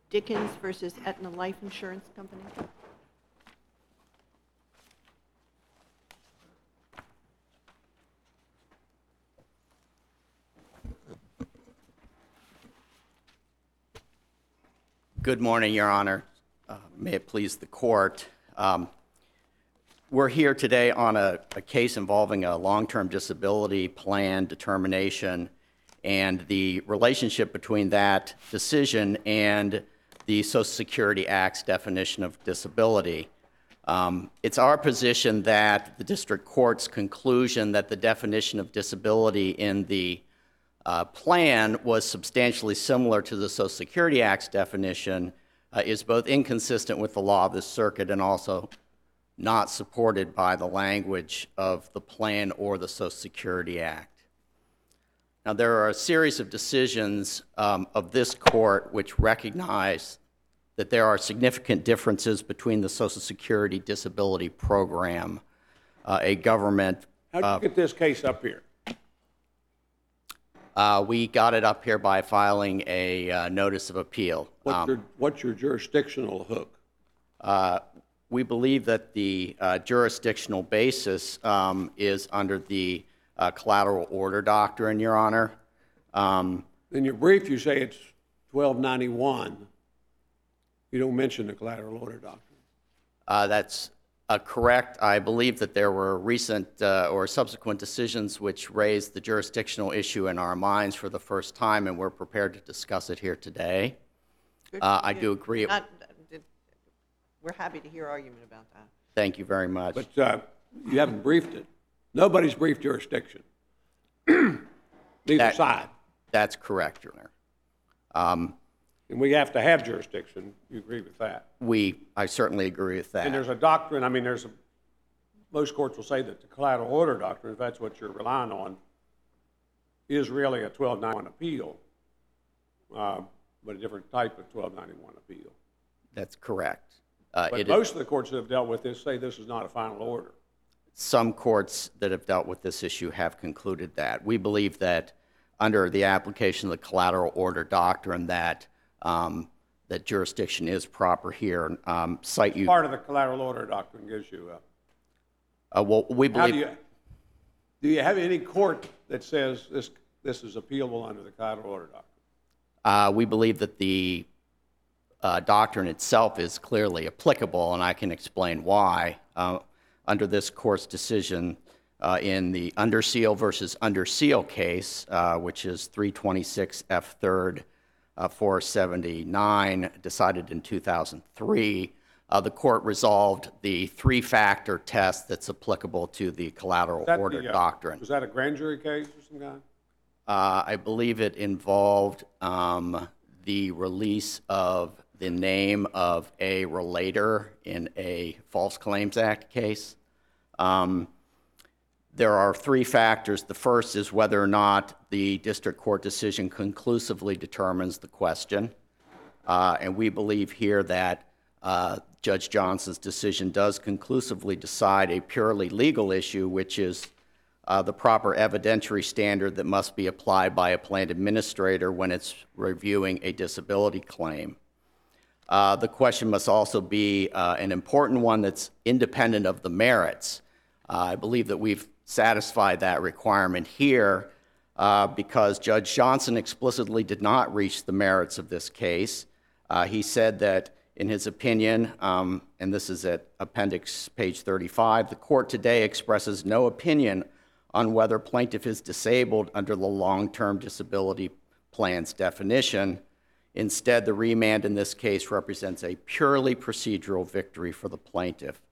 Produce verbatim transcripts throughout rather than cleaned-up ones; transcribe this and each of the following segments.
Dickens versus Aetna Life Insurance Company. Good morning, Your Honor. Uh, may it please the court. Um, we're here today on a, a case involving a long-term disability plan determination and the relationship between that decision and the Social Security Act's definition of disability. Um, it's our position that the district court's conclusion that the definition of disability in the uh, plan was substantially similar to the Social Security Act's definition uh, is both inconsistent with the law of the circuit and also not supported by the language of the plan or the Social Security Act. Now, there are a series of decisions um, of this court which recognize that there are significant differences between the Social Security Disability Program, uh, a government. How did uh, you get this case up here? Uh, we got it up here by filing a uh, notice of appeal. What's, Um, your, what's your jurisdictional hook? uh, we believe that the uh, jurisdictional basis um, is under the uh, collateral order doctrine, Your Honor. Um, In your brief, you say it's twelve ninety-one. You don't mention the collateral order doctrine. uh, that's uh, correct. I believe that there were recent uh, or subsequent decisions which raised the jurisdictional issue in our minds for the first time, and we're prepared to discuss it here today. Uh, I do agree. Not, we're happy to hear argument about that. Thank you very much. But uh, you haven't briefed it. Nobody's briefed jurisdiction. Neither That- side. That's correct, Your Honor. Um, And we have to have jurisdiction. You agree with that? we, I certainly agree with that. And there's a doctrine, I mean, there's a, most courts will say that the collateral order doctrine, if that's what you're relying on, is really a twelve ninety-one appeal, uh, but a different type of twelve ninety-one appeal. That's correct. Uh, But it is- most of the courts that have dealt with this say this is not a final order. Some courts that have dealt with this issue have concluded that. We believe that under the application of the collateral order doctrine that um, that jurisdiction is proper here. Um, cite you. Part of the collateral order doctrine gives you a, Uh, well, we how believe. do you, do you have any court that says this, this is appealable under the collateral order doctrine? Uh, we believe that the uh, doctrine itself is clearly applicable, and I can explain why. Uh, under this court's decision uh, in the Under Seal versus Under Seal case, uh, which is three twenty-six F third uh, four seventy-nine, decided in two thousand three, uh, the court resolved the three-factor test that's applicable to the collateral Is that order the, uh, doctrine. Was that a grand jury case or some kind? Uh, I believe it involved um, the release of the name of a relator in a False Claims Act case. Um, there are three factors. The first is whether or not the district court decision conclusively determines the question. Uh, and we believe here that uh, Judge Johnson's decision does conclusively decide a purely legal issue, which is Uh, the proper evidentiary standard that must be applied by a plan administrator when it's reviewing a disability claim. Uh, the question must also be uh, an important one that's independent of the merits. Uh, I believe that we've satisfied that requirement here uh, because Judge Johnson explicitly did not reach the merits of this case. Uh, he said that in his opinion, um, and this is at appendix page thirty-five, the court today expresses no opinion on whether plaintiff is disabled under the long-term disability plan's definition. Instead, the remand in this case represents a purely procedural victory for the plaintiff.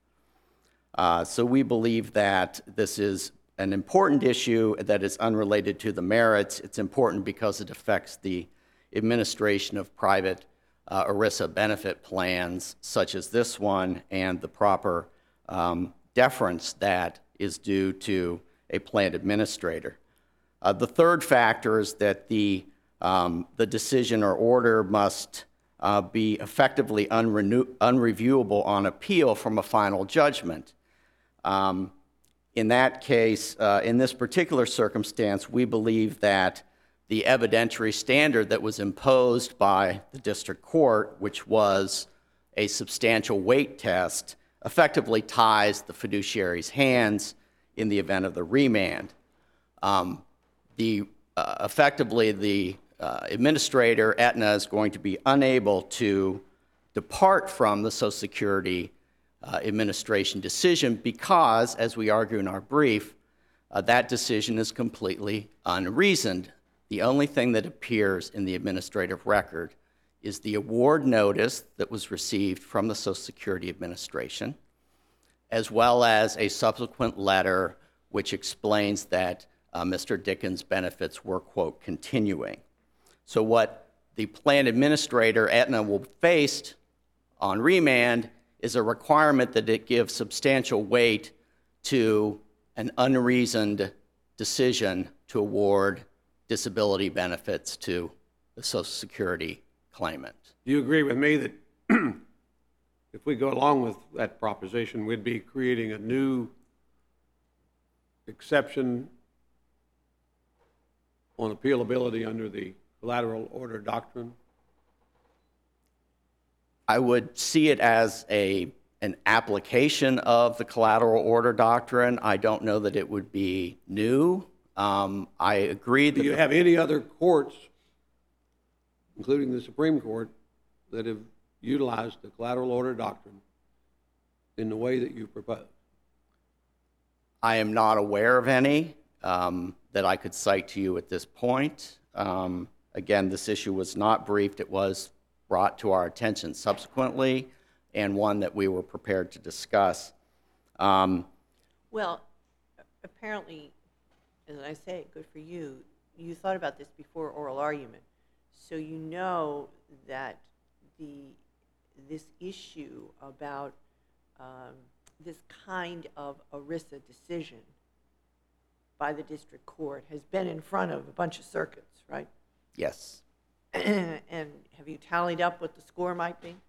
Uh, so we believe that this is an important issue that is unrelated to the merits. It's important because it affects the administration of private uh, ERISA benefit plans such as this one and the proper um, deference that is due to a plan administrator. Uh, the third factor is that the, um, the decision or order must uh, be effectively unrenew- unreviewable on appeal from a final judgment. Um, in that case, uh, in this particular circumstance, we believe that the evidentiary standard that was imposed by the district court, which was a substantial weight test, effectively ties the fiduciary's hands in the event of the remand. Um, the, uh, effectively, the uh, administrator, Aetna, is going to be unable to depart from the Social Security uh, Administration decision because, as we argue in our brief, uh, that decision is completely unreasoned. The only thing that appears in the administrative record is the award notice that was received from the Social Security Administration, as well as a subsequent letter which explains that uh, Mister Dickens' benefits were, quote, continuing. So what the plan administrator, Aetna, will face on remand is a requirement that it give substantial weight to an unreasoned decision to award disability benefits to the Social Security claimant. Do you agree with me that if we go along with that proposition, we'd be creating a new exception on appealability under the collateral order doctrine? I would see it as a an application of the collateral order doctrine. I don't know that it would be new. Um, I agree that... Do you have any other courts, including the Supreme Court, that have utilized the collateral order doctrine in the way that you propose? I am not aware of any um, that I could cite to you at this point. Um, again, this issue was not briefed. It was brought to our attention subsequently, and one that we were prepared to discuss. Um, Well, apparently, as I say, good for you, you thought about this before oral argument. So you know that the this issue about um, this kind of ERISA decision by the district court has been in front of a bunch of circuits, right? yes. And have you tallied up what the score might be?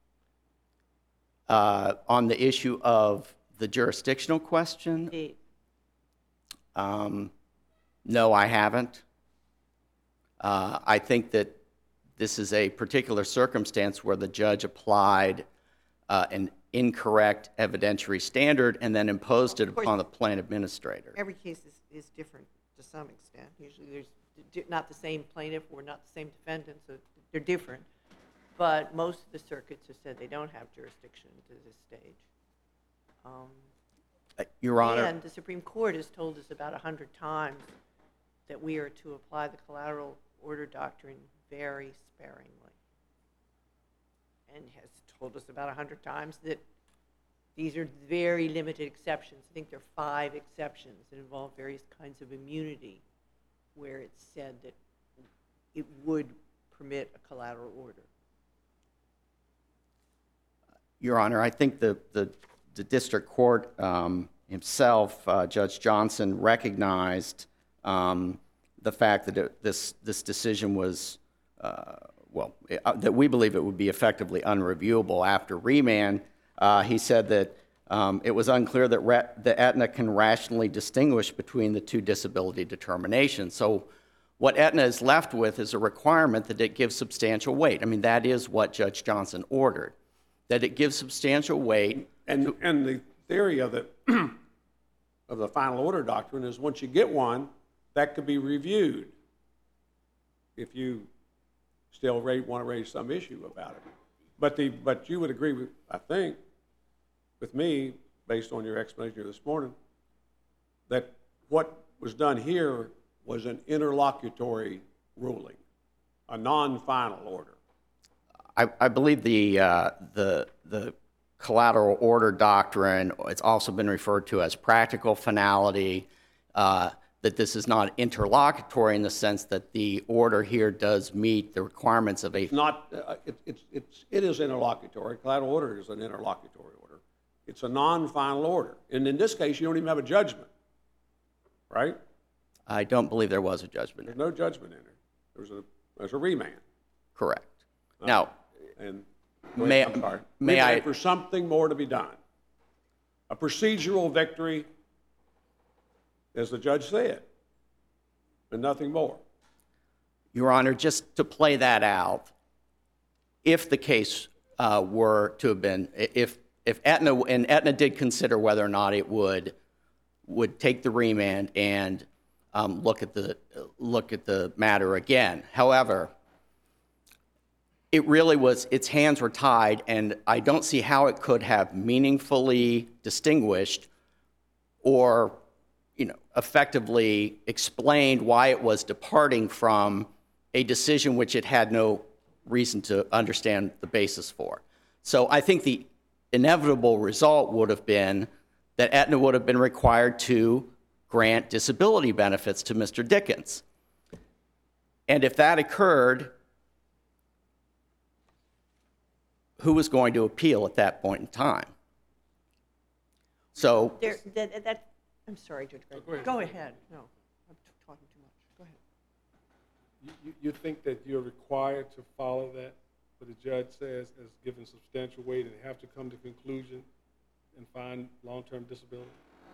Uh, on the issue of the jurisdictional question, The- um, no, I haven't. Uh, I think that this is a particular circumstance where the judge applied uh, an incorrect evidentiary standard and then imposed it course. upon the plan administrator. Every case is, is different to some extent. Usually there's di- not the same plaintiff or not the same defendant, so they're different. But most of the circuits have said they don't have jurisdiction to this stage. Um, Uh, Your Honor, And the Supreme Court has told us about a hundred times that we are to apply the collateral order doctrine very sparingly. And has told us about a hundred times that these are very limited exceptions. I think there are five exceptions that involve various kinds of immunity where it's said that it would permit a collateral order. Your Honor, I think the, the, the district court um, himself, uh, Judge Johnson, recognized um, the fact that it, this, this decision was, uh, well, it, uh, that we believe it would be effectively unreviewable after remand. Uh, he said that um, it was unclear that, re- that Aetna can rationally distinguish between the two disability determinations. So what Aetna is left with is a requirement that it gives substantial weight. I mean, that is what Judge Johnson ordered, that it gives substantial weight. And, and the theory of the, of the final order doctrine is once you get one, that could be reviewed if you still ra- want to raise some issue about it. But the, but you would agree with, I think, with me, based on your explanation this morning, that what was done here was an interlocutory ruling, a non-final order. I, I believe the, uh, the, the collateral order doctrine, it's also been referred to as practical finality, uh, that this is not interlocutory in the sense that the order here does meet the requirements of a... Not, uh, it, it's, it's, it is interlocutory. Collateral order is an interlocutory order. It's a non-final order. And in this case, you don't even have a judgment, right? I don't believe there was a judgment. There's no judgment in it. There's a, there's a remand. Correct. Now, And May- I'm sorry. may Remand I- for something more to be done. A procedural victory, as the judge said, and nothing more. Your Honor, just to play that out, if the case uh, were to have been, if if Aetna, and Aetna did consider whether or not it would would take the remand and um, look at the look at the matter again. However, it really was, its hands were tied, and I don't see how it could have meaningfully distinguished or, you know, effectively explained why it was departing from a decision which it had no reason to understand the basis for. So I think the inevitable result would have been that Aetna would have been required to grant disability benefits to Mister Dickens. And if that occurred, who was going to appeal at that point in time? So There, that, that, I'm sorry, Judge Gregg. go ahead. Go ahead. No, I'm t- talking too much. Go ahead. You, you- you think that you're required to follow that, what the judge says, as given substantial weight, and have to come to conclusion and find long-term disability?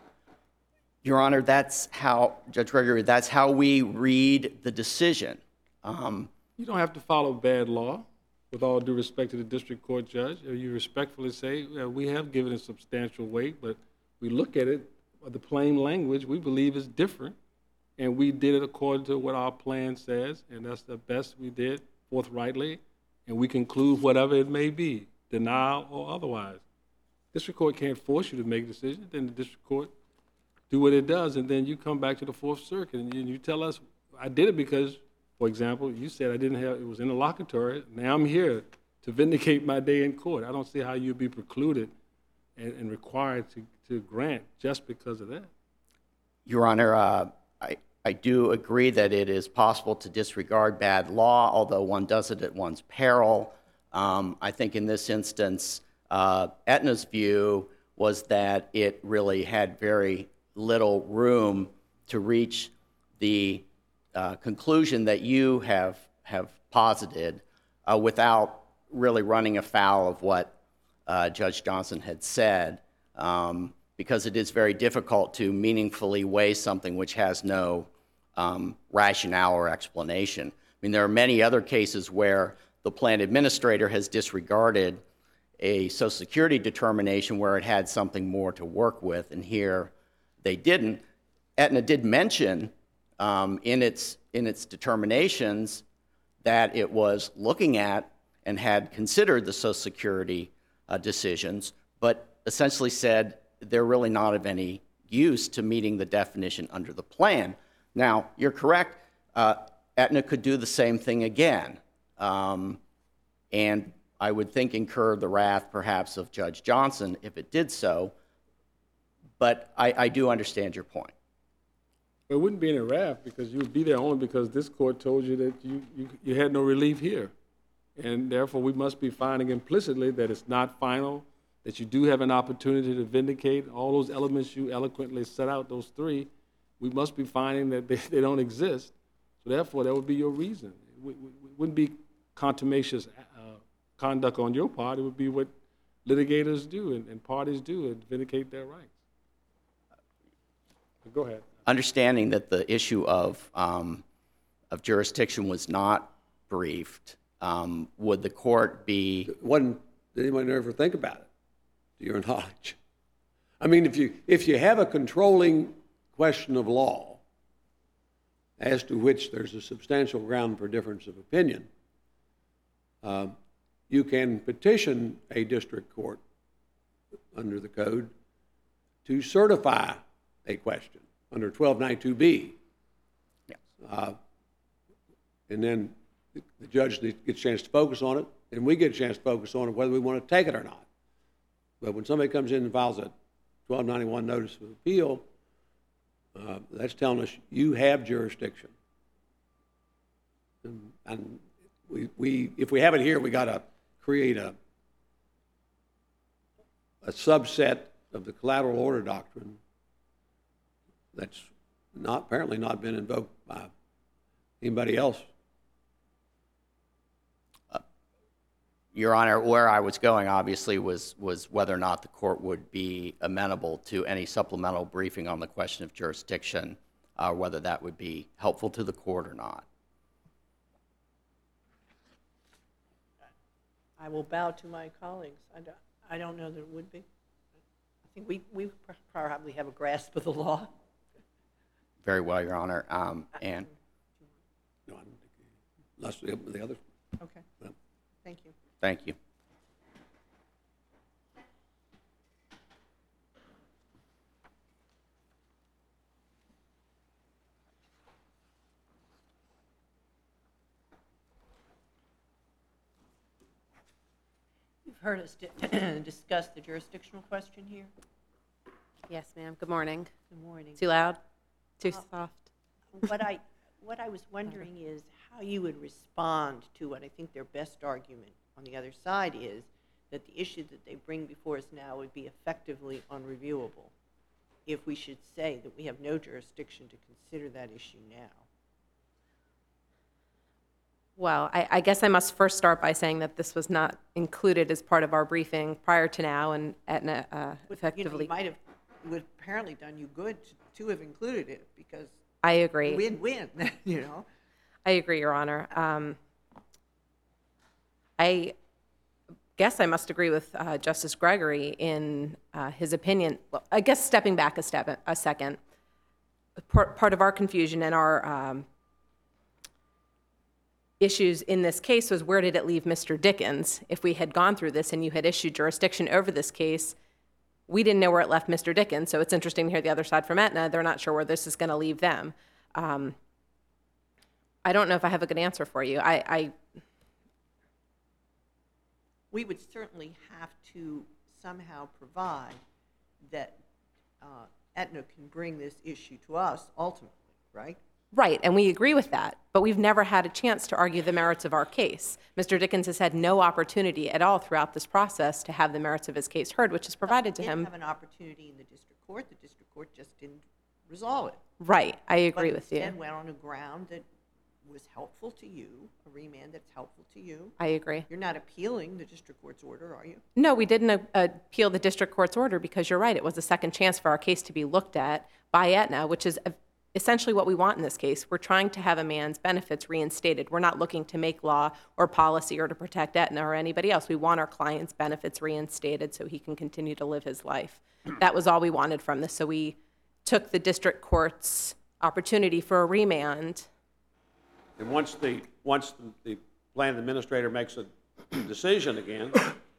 Your Honor, that's how, Judge Gregory, that's how we read the decision. Um, You don't have to follow bad law, with all due respect to the district court judge. Uh, You respectfully say, uh, we have given it substantial weight, but we look at it, uh, the plain language, we believe is different, and we did it according to what our plan says, and that's the best we did forthrightly, and we conclude whatever it may be, denial or otherwise. District court can't force you to make a decision, then the district court do what it does, and then you come back to the Fourth Circuit, and you, you tell us, I did it because, for example, you said I didn't have, it was interlocutory, now I'm here to vindicate my day in court. I don't see how you'd be precluded and, and required to, to grant just because of that. Your Honor, uh, I, I do agree that it is possible to disregard bad law, although one does it at one's peril. Um, I think in this instance, uh, Aetna's view was that it really had very little room to reach the uh, conclusion that you have, have posited uh, without really running afoul of what uh, Judge Johnson had said, um, because it is very difficult to meaningfully weigh something which has no um, rationale or explanation. I mean, there are many other cases where the plan administrator has disregarded a Social Security determination where it had something more to work with, and here they didn't. Aetna did mention um, in its in its determinations that it was looking at and had considered the Social Security uh, decisions, but essentially said they're really not of any use to meeting the definition under the plan. Now, you're correct. Uh, Aetna could do the same thing again, um, and I would think incur the wrath perhaps of Judge Johnson if it did so, but I, I do understand your point. It wouldn't be any wrath because you would be there only because this court told you that you, you, you had no relief here. And therefore, we must be finding implicitly that it's not final, that you do have an opportunity to vindicate all those elements you eloquently set out, those three. We must be finding that they, they don't exist. So therefore, that would be your reason. It, would, it wouldn't be contumacious uh, conduct on your part. It would be what litigators do and, and parties do and vindicate their rights. Go ahead. Understanding that the issue of, um, of jurisdiction was not briefed, um, would the court be... Wasn't, did anyone ever think about it, to your knowledge? I mean, if you, if you have a controlling question of law as to which there's a substantial ground for difference of opinion, uh, you can petition a district court under the code to certify a question under twelve ninety-two B. Yes. Uh, and then the, the judge gets a chance to focus on it, and we get a chance to focus on it whether we want to take it or not. But when somebody comes in and files a twelve ninety-one notice of appeal, uh, that's telling us you have jurisdiction. And, and we, we, if we have it here, we got to create a, a subset of the collateral order doctrine that's not apparently not been invoked by anybody else. Uh, Your Honor, where I was going obviously was, was whether or not the court would be amenable to any supplemental briefing on the question of jurisdiction, uh, whether that would be helpful to the court or not. I will bow to my colleagues. I don't, I don't know that it would be. I think we, we pr- probably have a grasp of the law. Very well, Your Honor. Um, and No, I don't think, unless the, the other, Okay, no. thank you. thank you. You've heard us di- discuss the jurisdictional question here. Yes, ma'am. Good morning. Good morning. Too loud? Too Uh, soft? What I, what I was wondering is how you would respond to what I think their best argument on the other side is, that the issue that they bring before us now would be effectively unreviewable if we should say that we have no jurisdiction to consider that issue now. Well, I, I guess I must first start by saying that this was not included as part of our briefing prior to now, and Aetna uh, But, you know, effectively. it might have, it would apparently done you good to, to have included it, because I agree. win-win, you know? I agree, Your Honor. Um, I guess I must agree with uh, Justice Gregory in uh, his opinion. Well, I guess stepping back a step, a second, part, part of our confusion and our um, issues in this case was, where did it leave Mister Dickens? If we had gone through this and you had issued jurisdiction over this case, we didn't know where it left Mister Dickens, so it's interesting to hear the other side from Aetna. They're not sure where this is going to leave them. Um, I don't know if I have a good answer for you. I, I We would certainly have to somehow provide that uh, Aetna can bring this issue to us ultimately, right? Right, and we agree with that, but we've never had a chance to argue the merits of our case. Mister Dickens has had no opportunity at all throughout this process to have the merits of his case heard, which is provided to He him. didn't have an opportunity in the district court. The district court just didn't resolve it. Right, I agree But with you. instead went on a ground that was helpful to you, a remand that's helpful to you. I agree. You're not appealing the district court's order, are you? No, we didn't uh, appeal the district court's order because you're right. It was a second chance for our case to be looked at by Aetna, which is uh, essentially what we want in this case. We're trying to have a man's benefits reinstated. We're not looking to make law or policy or to protect Aetna or anybody else. We want our client's benefits reinstated so he can continue to live his life. That was all we wanted from this. So we took the district court's opportunity for a remand. And once the, once the, the plan administrator makes a decision again,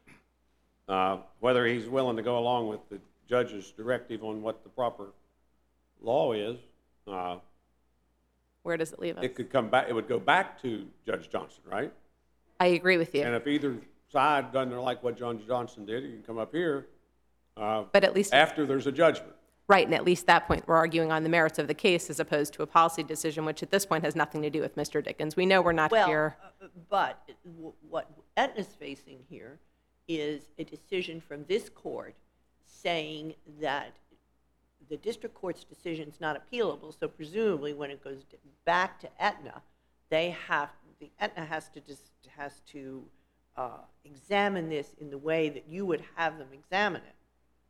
uh, whether he's willing to go along with the judge's directive on what the proper law is, uh, Where does it leave us? it could come back, it would go back to Judge Johnson, right? I agree with And you. if either side doesn't like what Judge Johnson did, you can come up here, uh, But at least, after there's a judgment. right, and at least that point, we're arguing on the merits of the case as opposed to a policy decision, which at this point has nothing to do with Mister Dickens. We know we're not Well, here. uh, but w- what Aetna's facing here is a decision from this court saying that the district court's decision is not appealable, so presumably when it goes d- back to Aetna, they have, the Aetna has to just, has to uh, examine this in the way that you would have them examine it.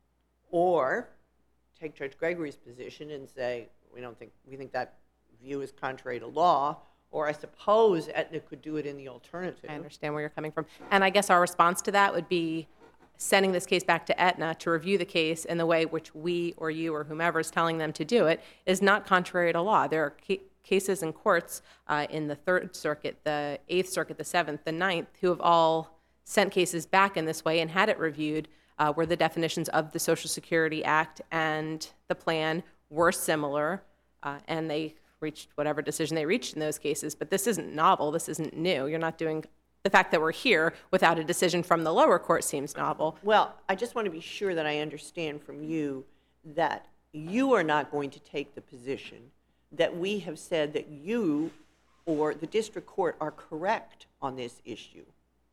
Or take Judge Gregory's position and say, we don't think, we think that view is contrary to law, or I suppose Aetna could do it in the alternative. I understand where you're coming from. And I guess our response to that would be sending this case back to Aetna to review the case in the way which we or you or whomever is telling them to do it is not contrary to law. There are ca- cases in courts uh, in the Third Circuit, the Eighth Circuit, the Seventh, the Ninth, who have all sent cases back in this way and had it reviewed uh, where the definitions of the Social Security Act and the plan were similar, uh, and they reached whatever decision they reached in those cases. But this isn't novel. This isn't new. You're not doing the fact that we're here without a decision from the lower court seems novel. Well, I just want to be sure that I understand from you that you are not going to take the position that we have said that you or the district court are correct on this issue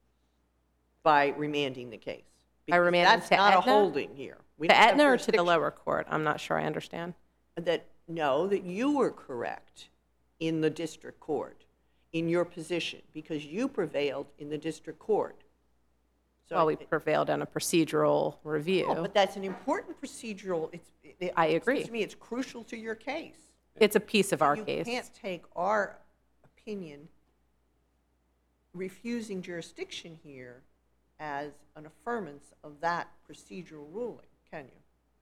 by remanding the case. By remanding That's to not a Aetna? holding here. We To don't have Aetna or to the jurisdiction. lower court? I'm not sure I understand. That, no, that you were correct in the district court, in your position, because you prevailed in the district court. So Well, we it- prevailed on a procedural review. Oh, but that's an important procedural, it's, it, I it agree. seems to me it's crucial to your case. It's a piece of our You case. can't take our opinion refusing jurisdiction here as an affirmance of that procedural ruling, can you?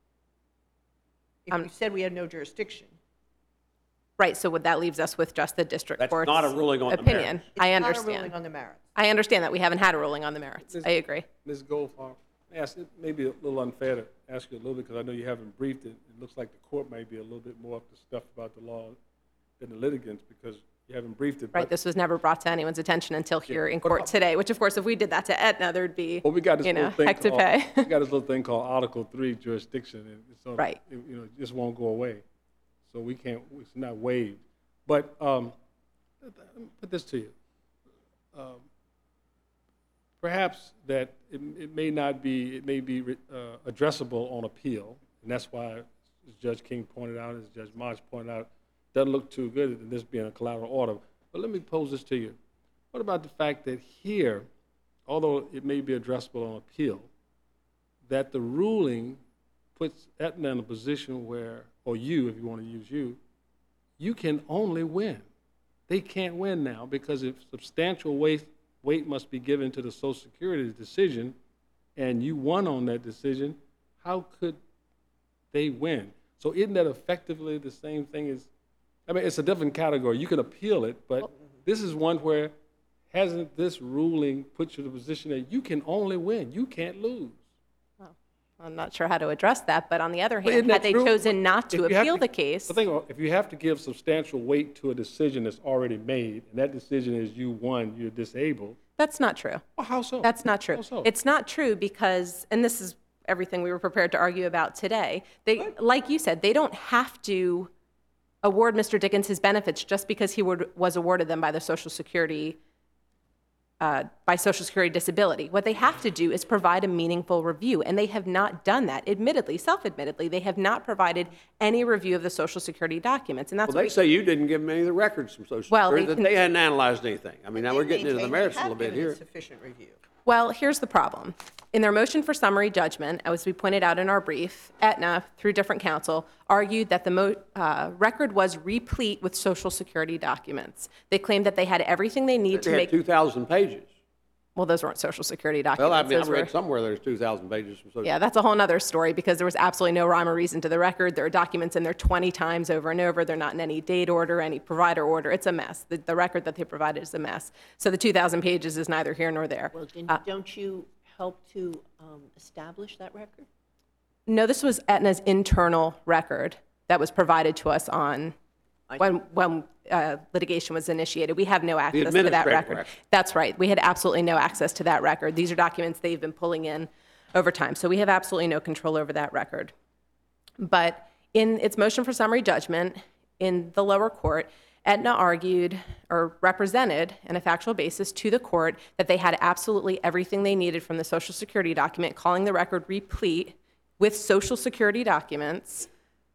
If Um, you said we had no jurisdiction. Right, so what that leaves us with just the district That's court's not a ruling on the opinion. merits. I It's not a understand. ruling on the merits. I understand that we haven't had a ruling on the merits. I agree. Miz Goldfarb, ask, it may be a little unfair to ask you a little bit, because I know you haven't briefed it. It looks like the court may be a little bit more up to stuff about the law than the litigants, because you haven't briefed it. Right, but- this was never brought to anyone's attention until here in What court about- today, which of course, if we did that to Aetna, there'd be, Well, we got this you know, little thing heck to called, pay. we got this little thing called Article Three jurisdiction, and it's sort of, Right. it, you know, it just won't go away. So we can't, it's not waived. But, um, let me put this to you. Um, Perhaps that it, it may not be, it may be uh, addressable on appeal, and that's why, as Judge King pointed out, as Judge March pointed out, doesn't look too good in this being a collateral order. But let me pose this to you. What about the fact that here, although it may be addressable on appeal, that the ruling puts Aetna in a position where, or you, if you want to use you, you can only win. They can't win now, because if substantial weight, weight must be given to the Social Security decision, and you won on that decision, how could they win? So isn't that effectively the same thing as, I mean, it's a different category. You can appeal it, but this is one where hasn't this ruling put you in a position that you can only win, you can't lose? I'm not sure how to address that, but on the other But hand, isn't had that they true? chosen not to If you have appeal to- the case, The thing, about- if you have to give substantial weight to a decision that's already made, and that decision is you won, you're disabled, that's not true. well, how so? That's not true. How so? It's not true because, and this is everything we were prepared to argue about today, they, like you said, they don't have to award Mister Dickens his benefits just because he would, was awarded them by the Social Security, uh, by Social Security disability. What they have to do is provide a meaningful review, and they have not done that. Admittedly, self-admittedly, they have not provided any review of the Social Security documents, and that's Well, what they say you didn't give them any of the records from Social Well, Security, they that can- they hadn't analyzed anything. I mean, now They we're getting into the maintain merits they a little have bit given it here. Sufficient review. Well, here's the problem. In their motion for summary judgment, as we pointed out in our brief, Aetna, through different counsel, argued that the mo- uh, record was replete with Social Security documents. They claimed that they had everything they need to They had make, two thousand pages. well, those weren't Social Security documents. Well, I mean, I Those were- read somewhere there's two thousand pages from Social. Yeah, that's a whole nother story because there was absolutely no rhyme or reason to the record. There are documents in there twenty times over and over. They're not in any date order, any provider order. It's a mess. The, the record that they provided is a mess. So the two thousand pages is neither here nor there. Well, then Uh, don't you help to um, establish that record? No, this was Aetna's internal record that was provided to us on, when, when uh, litigation was initiated. We have no access to that administrative record. record. That's right. We had absolutely no access to that record. These are documents they've been pulling in over time. So we have absolutely no control over that record. But in its motion for summary judgment in the lower court, Aetna argued or represented on a factual basis to the court that they had absolutely everything they needed from the Social Security document, calling the record replete with Social Security documents,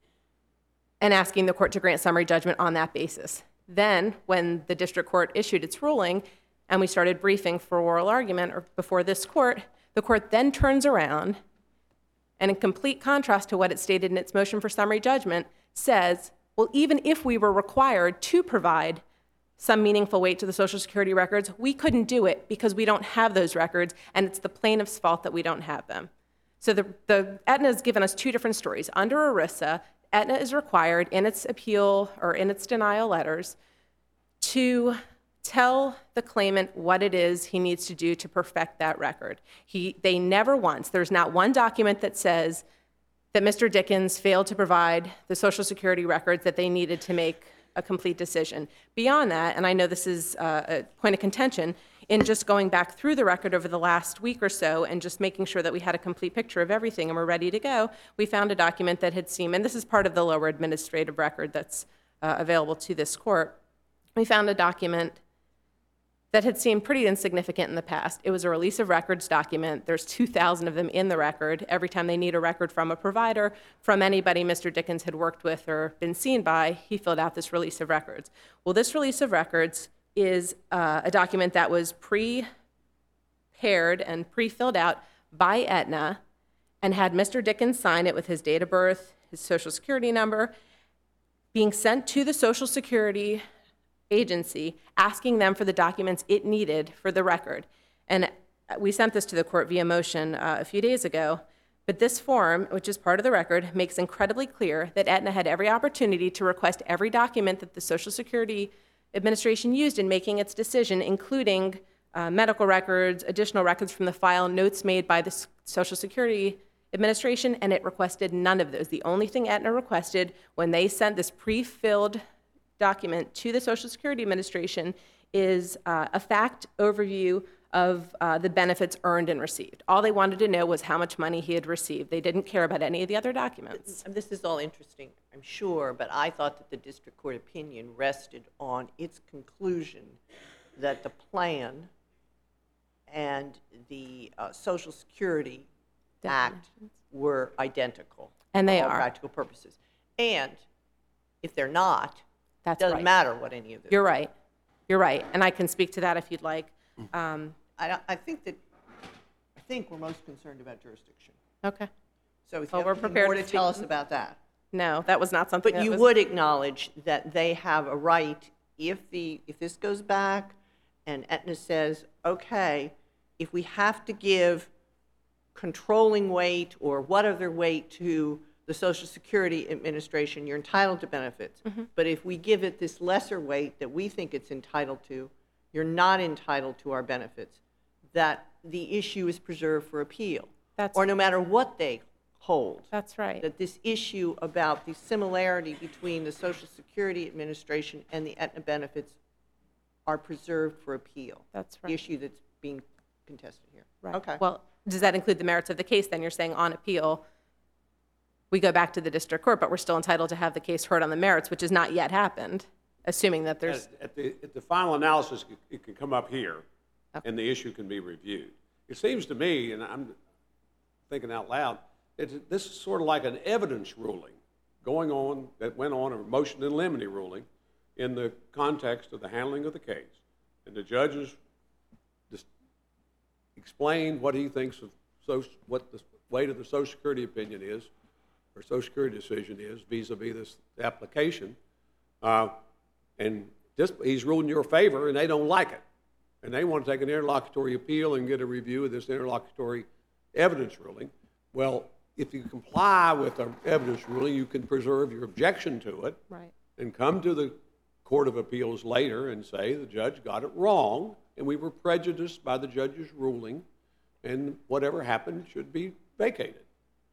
and asking the court to grant summary judgment on that basis. Then, when the district court issued its ruling and we started briefing for oral argument or before this court, the court then turns around and, in complete contrast to what it stated in its motion for summary judgment, says, well, even if we were required to provide some meaningful weight to the Social Security records, we couldn't do it because we don't have those records, and it's the plaintiff's fault that we don't have them. So the, the Aetna has given us two different stories. Under ERISA, Aetna is required in its appeal or in its denial letters to tell the claimant what it is he needs to do to perfect that record. He, they never once, there's not one document that says that Mister Dickens failed to provide the Social Security records that they needed to make a complete decision. Beyond that, and I know this is uh, a point of contention, in just going back through the record over the last week or so and just making sure that we had a complete picture of everything and we're ready to go, we found a document that had seemed, and this is part of the lower administrative record that's uh, available to this court, we found a document that had seemed pretty insignificant in the past. It was a release of records document. There's two thousand of them in the record. Every time they need a record from a provider, from anybody Mister Dickens had worked with or been seen by, he filled out this release of records. Well, this release of records is uh, a document that was pre-paired and pre-filled out by Aetna and had Mister Dickens sign it with his date of birth, his Social Security number, being sent to the Social Security agency, asking them for the documents it needed for the record. And we sent this to the court via motion uh, a few days ago, but this form, which is part of the record, makes incredibly clear that Aetna had every opportunity to request every document that the Social Security Administration used in making its decision, including uh, medical records, additional records from the file, notes made by the S- Social Security Administration, and it requested none of those. The only thing Aetna requested when they sent this pre-filled document to the Social Security Administration is uh, a fact overview of uh, the benefits earned and received. All they wanted to know was how much money he had received. They didn't care about any of the other documents. And this is all interesting, I'm sure, but I thought that the district court opinion rested on its conclusion that the plan and the uh, Social Security Act were identical. And they for all are. practical purposes. And if they're not, it That's doesn't right. matter what any of this. You're right. You're right. And I can speak to that if you'd like. Um, I, I think that, I think we're most concerned about jurisdiction. okay. So if Well, you we're have anything prepared more to to tell speak- us about that. No, that was not something But that you was- would acknowledge that they have a right, if the, if this goes back and Aetna says, okay, if we have to give controlling weight or what other weight to the Social Security Administration, you're entitled to benefits. But if we give it this lesser weight that we think it's entitled to, you're not entitled to our benefits, that the issue is preserved for appeal. That's- Or no matter what they hold. That's right. That this issue about the similarity between the Social Security Administration and the Aetna benefits are preserved for appeal. That's The right. issue that's being contested here. Right. Okay. Well, does that include the merits of the case? Then you're saying on appeal, we go back to the district court, but we're still entitled to have the case heard on the merits, which has not yet happened, assuming that there's, At, at the, at the final analysis, it- it can come up here, and the issue can be reviewed. It seems to me, and I'm thinking out loud, that this is sort of like an evidence ruling going on, that went on, a motion in limine ruling, in the context of the handling of the case. And the judges just explained what he thinks of, so, what the weight of the Social Security opinion is, or Social Security decision is, vis-a-vis this application. Uh, and this, he's ruled in your favor, and they don't like it. And they want to take an interlocutory appeal and get a review of this interlocutory evidence ruling. Well, if you comply with the evidence ruling, you can preserve your objection to it right. and come to the Court of Appeals later and say the judge got it wrong, and we were prejudiced by the judge's ruling, and whatever happened should be vacated.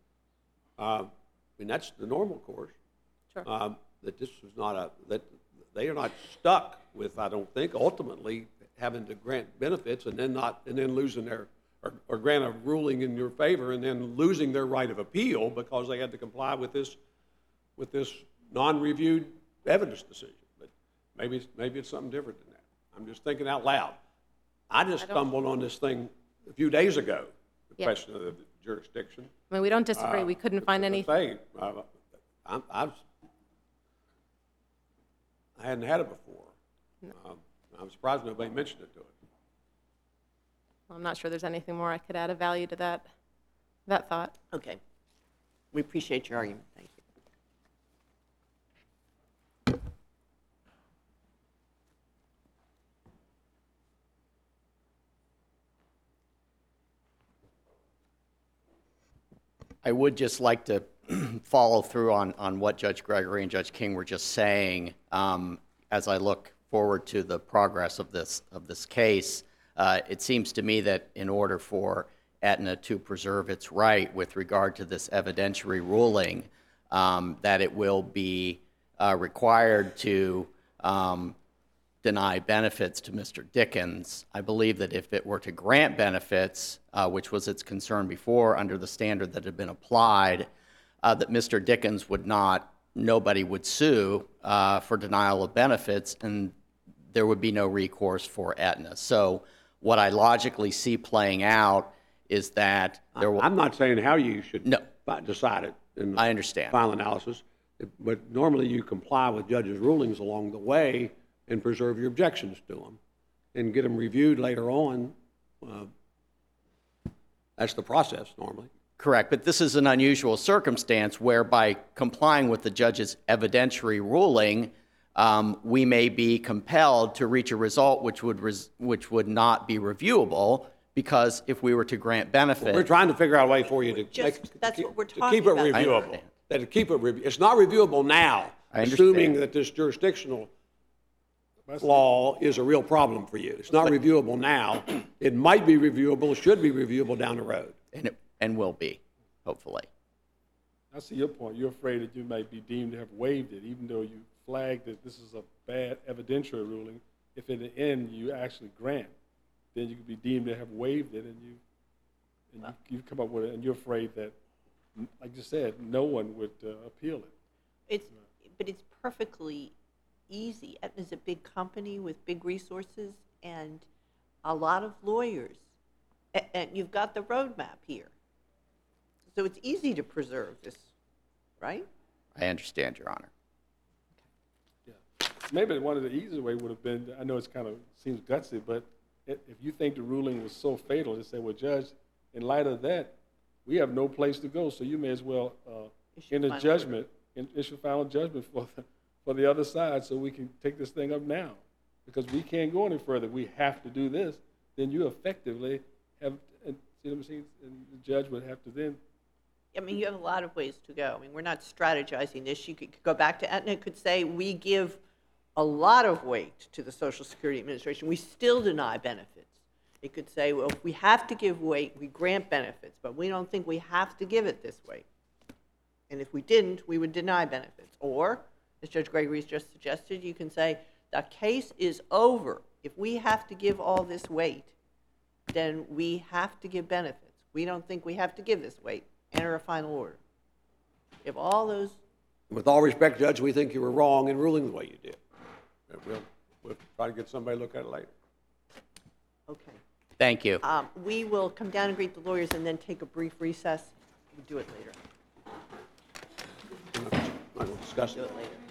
Uh, I mean, that's the normal course. Sure. Um, that this is not a, that they are not stuck with, I don't think, ultimately having to grant benefits and then not, and then losing their, or, or grant a ruling in your favor and then losing their right of appeal because they had to comply with this, with this non-reviewed evidence decision. But maybe, it's- maybe it's something different than that. I'm just thinking out loud. I just stumbled on this thing a few days ago, the Yeah. question of the jurisdiction. I mean, we don't disagree. We couldn't find any, Say, uh, I'm, I've, I hadn't had it before. Um, I'm surprised nobody mentioned it to it. I'm not sure there's anything more I could add of value to that, that thought. Okay. We appreciate your argument. Thank you. I would just like to follow through on, on what Judge Gregory and Judge King were just saying. Um, as I look forward to the progress of this, of this case, uh, it seems to me that in order for Aetna to preserve its right with regard to this evidentiary ruling, um, that it will be uh, required to um, deny benefits to Mister Dickens. I believe that if it were to grant benefits, uh, which was its concern before under the standard that had been applied, uh, that Mister Dickens would not, nobody would sue uh, for denial of benefits, and there would be no recourse for Aetna. So what I logically see playing out is that there will... I'm not saying how you should No. fi- decide it in the I understand. final analysis, but normally you comply with judges' rulings along the way and preserve your objections to them and get them reviewed later on. Uh, That's the process normally. Correct, but this is an unusual circumstance whereby complying with the judge's evidentiary ruling, um, we may be compelled to reach a result which would res- which would not be reviewable Because if we were to grant We're benefit, trying to figure out a way for you to Just- make. to that's keep- what we're To talking keep it about. I reviewable. understand. That to keep it, rev- it's not reviewable now, I assuming understand. that this jurisdictional law is a real problem for you. It's not reviewable now. It might be reviewable, should be reviewable down the road. and it, and will be, hopefully. I see your point. You're afraid that you might be deemed to have waived it, even though you flagged that this is a bad evidentiary ruling. If in the end you actually grant, then you could be deemed to have waived it, and you, and you, you come up with it, and you're afraid that, like you said, no one would uh, appeal it. It's, but it's perfectly easy. Aetna's a big company with big resources and a lot of lawyers. A- And you've got the roadmap here. So it's easy to preserve this, right? I understand, Your Honor. Maybe one of the easier way would have been, I know it's kind of, seems gutsy, but if, if you think the ruling was so fatal, to say, well, Judge, in light of that, we have no place to go, so you may as well uh, Issue enter final judgment, in- issue final judgment for the, for the other side, so we can take this thing up now. Because we can't go any further, we have to do this, then you effectively have, and, see what I'm saying, and the judge would have to then, I mean, you have a lot of ways to go. I mean, we're not strategizing this. You could go back to Aetna, could say, we give a lot of weight to the Social Security Administration. We still deny benefits. It could say, well, if we have to give weight, we grant benefits, but we don't think we have to give it this weight. And if we didn't, we would deny benefits. Or, as Judge Gregory's just suggested, you can say, the case is over. If we have to give all this weight, then we have to give benefits. We don't think we have to give this weight. Enter a final order. If all those, With all respect, Judge, we think you were wrong in ruling the way you did. But We'll, we'll try to get somebody to look at it later. okay. Thank you. Um, We will come down and greet the lawyers and then take a brief recess. We'll do it later. We'll discuss Do it. it later.